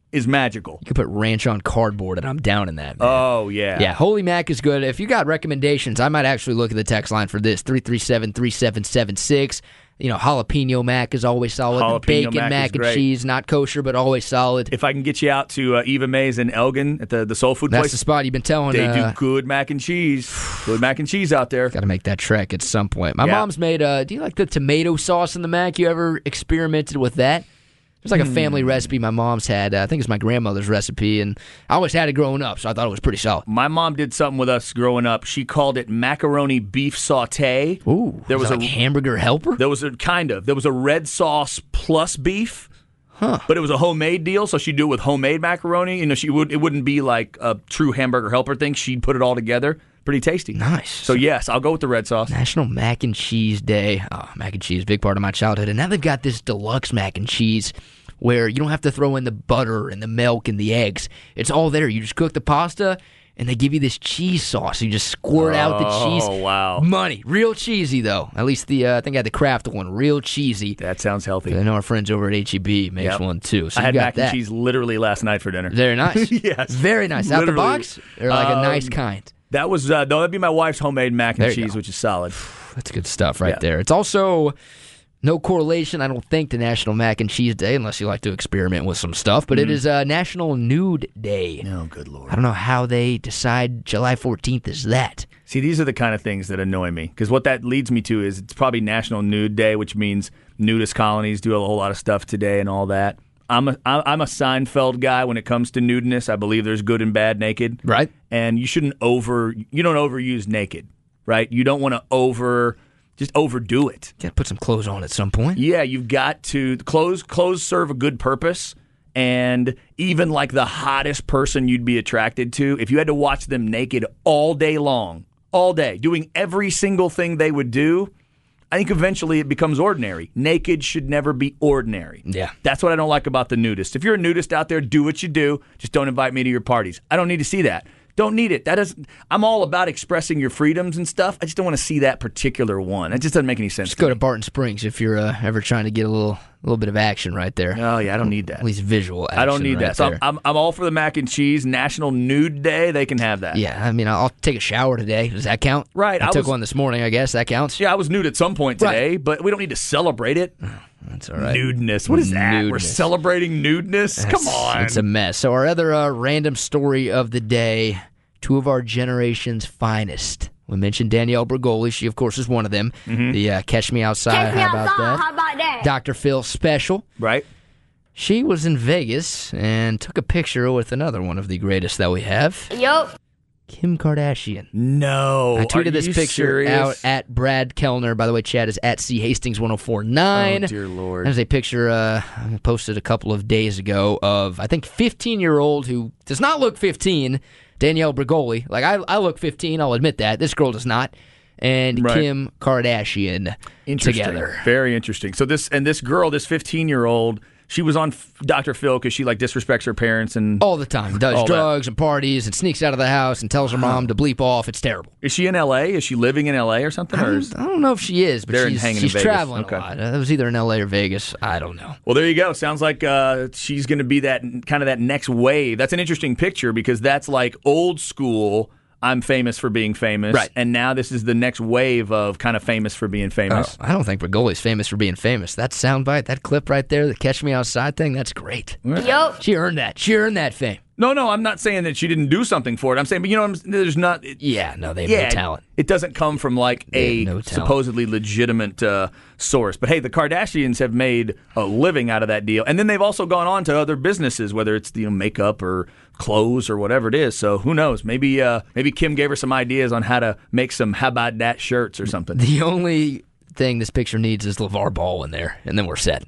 is magical. You could put ranch on cardboard, and I'm down in that, man. Oh, yeah. Yeah, Holy Mac is good. If you got recommendations, I might actually look at the text line for this, three three seven, three seven seven six. You know, jalapeno mac is always solid. Jalapeno Bacon mac mac, is and great. cheese, not kosher, but always solid. If I can get you out to uh, Eva Mae's in Elgin at the, the soul food That's place, the spot you've been telling. they uh, do good mac and cheese. Good mac and cheese out there. Got to make that trek at some point. My Yeah. mom's made, uh, do you like the tomato sauce in the mac? You ever experimented with that? There's like a family recipe my mom's had. Uh, I think it's my grandmother's recipe, and I always had it growing up, so I thought it was pretty solid. My mom did something with us growing up. She called it macaroni beef saute. Ooh, There was was that a- like hamburger helper? There was a kind of. There was a red sauce plus beef. Huh. But it was a homemade deal, so she'd do it with homemade macaroni. You know, she would it wouldn't be like a true hamburger helper thing. She'd put it all together. Pretty tasty. Nice. So yes, I'll go with the red sauce. National Mac and Cheese Day. Oh, mac and cheese, big part of my childhood. And now they've got this deluxe mac and cheese where you don't have to throw in the butter and the milk and the eggs. It's all there. You just cook the pasta, and they give you this cheese sauce. You just squirt out the cheese. Oh, wow. Money. Real cheesy, though. At least the, uh, I think I had the Kraft one. Real cheesy. That sounds healthy. I know our friends over at H E B makes Yep. one, too. So I you had got mac that. and cheese literally last night for dinner. Very nice. Yes. Very nice. Out the Literally. box? Or like a Um, nice kind? That was uh, no, that'd be my wife's homemade mac and There you cheese, go. which is solid. That's good stuff right Yeah. there. It's also no correlation, I don't think, to National Mac and Cheese Day, unless you like to experiment with some stuff. But Mm-hmm. it is uh, National Nude Day. Oh, good lord. I don't know how they decide July fourteenth is that. See, these are the kind of things that annoy me because what that leads me to is it's probably National Nude Day, which means nudist colonies do a whole lot of stuff today and all that. I'm a I'm a Seinfeld guy when it comes to nudeness. I believe there's good and bad naked, Right. and you shouldn't over you don't overuse naked, right? You don't want to over just overdo it. Got to put some clothes on at some point. Yeah, you've got to clothes. Clothes serve a good purpose, and even like the hottest person you'd be attracted to, if you had to watch them naked all day long, all day, doing every single thing they would do, I think eventually it becomes ordinary. Naked should never be ordinary. Yeah. That's what I don't like about the nudist. If you're a nudist out there, do what you do. Just don't invite me to your parties. I don't need to see that. Don't need it. That doesn't. I'm all about expressing your freedoms and stuff. I just don't want to see that particular one. It just doesn't make any sense. Just to go me. to Barton Springs if you're uh, ever trying to get a little little bit of action right there. Oh yeah, I don't need that. At least visual action. I don't need right that. So I'm, there. I'm I'm all for the mac and cheese. National Nude Day, they can have that. Yeah, I mean, I'll take a shower today. Does that count? Right, I, I took was- one this morning, I guess. That counts? Yeah, I was nude at some point today, but we don't need to celebrate it. That's all right. Nudeness. What is that? We're Nudeness. celebrating nudeness? Come on. It's a mess. So our other uh, random story of the day, two of our generation's finest. We mentioned Danielle Bergoli. She, of course, is one of them. Mm-hmm. The uh, Catch Me Outside. Catch me How about outside. that? How about that? Doctor Phil special. Right? She was in Vegas and took a picture with another one of the greatest that we have, Yup. Kim Kardashian. No. I tweeted Are this you picture serious? out at Brad Kellner. By the way, Chad is at C Hastings one oh four nine. Oh, dear Lord. There's a picture uh, I posted a couple of days ago of, I think, fifteen-year-old who does not look fifteen, Danielle Bergoli. Like, I, I look fifteen, I'll admit that. This girl does not. And Right. Kim Kardashian Interesting. together. Very interesting. So this and this girl, this fifteen-year-old, she was on F- Doctor Phil because she like disrespects her parents and All the time. Does All that. drugs and parties and sneaks out of the house and tells her mom to bleep off. It's terrible. Is she in L A? Is she living in L A or something? I Or is- don't, I don't know if she is, but They're in- she's, hanging in she's Vegas. traveling Okay. a lot. Uh, it was either in L A or Vegas. I don't know. Well, there you go. Sounds like uh, she's going to be that kind of that next wave. That's an interesting picture because that's like old school. I'm famous for being famous, Right. And now this is the next wave of kind of famous for being famous. Oh, I don't think Bergoli's famous for being famous. That soundbite, that clip right there, the Catch Me Outside thing, that's great. Yup. She earned that. She earned that fame. No, no, I'm not saying that she didn't do something for it. I'm saying, but you know, I'm, there's not. It, Yeah, no, they have yeah, no talent. It doesn't come from like They a have no talent. supposedly legitimate uh, source. But hey, the Kardashians have made a living out of that deal, and then they've also gone on to other businesses, whether it's you know makeup or clothes or whatever it is. So who knows? Maybe uh, maybe Kim gave her some ideas on how to make some how about that shirts or something. The only thing this picture needs is LeVar Ball in there, and then we're set.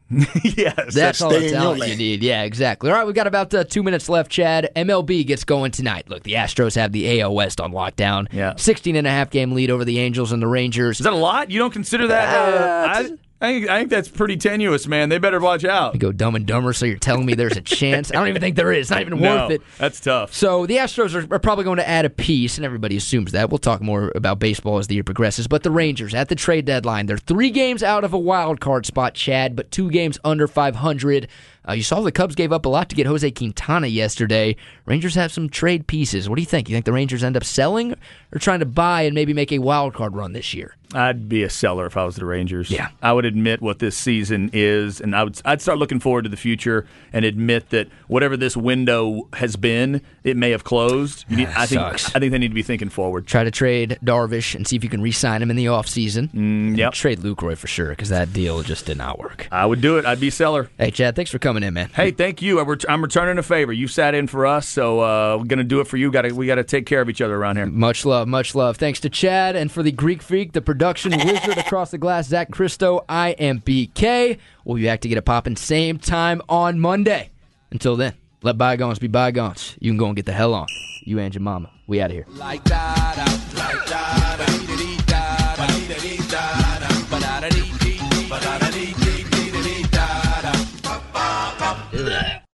Yes, That's all stay the in your talent you lane. need. Yeah, exactly. All right, we've got about uh, two minutes left, Chad. M L B gets going tonight. Look, the Astros have the A L West on lockdown. Yeah. sixteen and a half game lead over the Angels and the Rangers. Is that a lot? You don't consider that? Uh, Uh, I, I, think, I think that's pretty tenuous, man. They better watch out. You go Dumb and Dumber, so you're telling me there's a chance? I don't even think there is. It's not even No, worth it. that's tough. So the Astros are, are probably going to add a piece, and everybody assumes that. We'll talk more about baseball as the year progresses. But the Rangers, at the trade deadline, they're three games out of a wild card spot, Chad, but two games under five hundred. Uh, you saw the Cubs gave up a lot to get Jose Quintana yesterday. Rangers have some trade pieces. What do you think? You think the Rangers end up selling or trying to buy and maybe make a wild card run this year? I'd be a seller if I was the Rangers. Yeah. I would admit what this season is, and I would I'd start looking forward to the future and admit that whatever this window has been, it may have closed. You need, I think Sucks. I think they need to be thinking forward. Try to trade Darvish and see if you can re-sign him in the offseason. Mm, yep. Trade Lucroy for sure, because that deal just did not work. I would do it. I'd be a seller. Hey, Chad, thanks for coming in, man. Hey, thank you. I'm ret- I'm returning a favor. You sat in for us, so uh, we're going to do it for you. Gotta, we got to take care of each other around here. Much love, much love. Thanks to Chad, and for the Greek Freak, the production wizard across the glass, Zach Christo, I am B K. We'll be back to get it popping same time on Monday. Until then, let bygones be bygones. You can go and get the hell on. You and your mama. We out of here. Like that, like that, like that, like that, like that, like that, like that.